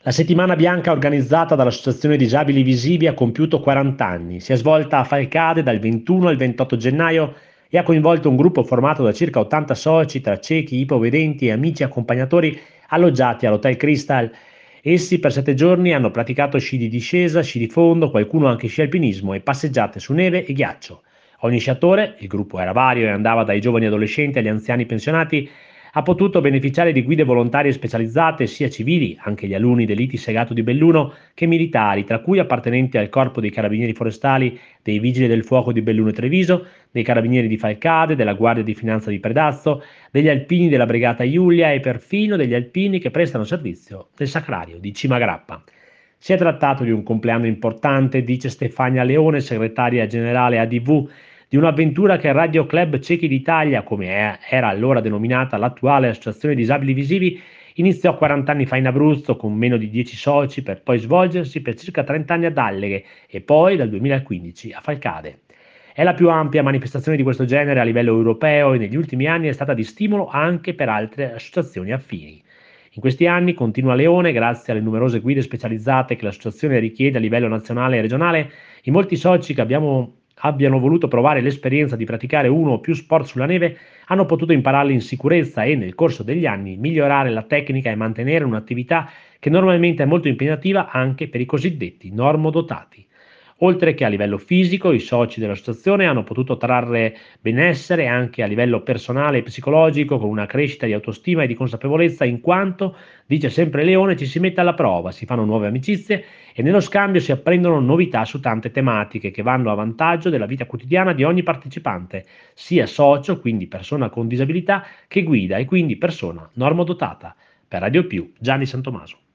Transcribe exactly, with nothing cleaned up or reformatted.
La settimana bianca organizzata dall'Associazione Disabili Visivi ha compiuto quaranta anni. Si è svolta a Falcade dal ventuno al ventotto gennaio e ha coinvolto un gruppo formato da circa ottanta soci tra ciechi, ipovedenti e amici accompagnatori alloggiati all'Hotel Crystal. Essi per sette giorni hanno praticato sci di discesa, sci di fondo, qualcuno anche sci alpinismo e passeggiate su neve e ghiaccio. Ogni sciatore, il gruppo era vario e andava dai giovani adolescenti agli anziani pensionati, ha potuto beneficiare di guide volontarie specializzate sia civili, anche gli alunni dell'I T I Segato di Belluno, che militari, tra cui appartenenti al Corpo dei Carabinieri Forestali, dei Vigili del Fuoco di Belluno e Treviso, dei Carabinieri di Falcade, della Guardia di Finanza di Predazzo, degli alpini della Brigata Iulia e perfino degli alpini che prestano servizio nel Sacrario di Cimagrappa. Si è trattato di un compleanno importante, dice Stefania Leone, segretaria generale A D V, di un'avventura che il Radio Club Ciechi d'Italia, come è- era allora denominata l'attuale Associazione Disabili Visivi, iniziò quaranta anni fa in Abruzzo con meno di dieci soci per poi svolgersi per circa trenta anni ad Alleghe e poi dal duemilaquindici a Falcade. È la più ampia manifestazione di questo genere a livello europeo e negli ultimi anni è stata di stimolo anche per altre associazioni affini. In questi anni, continua Leone, grazie alle numerose guide specializzate che l'associazione richiede a livello nazionale e regionale, in molti soci che abbiamo abbiano voluto provare l'esperienza di praticare uno o più sport sulla neve hanno potuto impararli in sicurezza e nel corso degli anni migliorare la tecnica e mantenere un'attività che normalmente è molto impegnativa anche per i cosiddetti normodotati. Oltre che a livello fisico, i soci dell'associazione hanno potuto trarre benessere anche a livello personale e psicologico, con una crescita di autostima e di consapevolezza, in quanto, dice sempre Leone, ci si mette alla prova, si fanno nuove amicizie e nello scambio si apprendono novità su tante tematiche che vanno a vantaggio della vita quotidiana di ogni partecipante, sia socio, quindi persona con disabilità, che guida e quindi persona normodotata. Per Radio Più, Gianni Santomaso.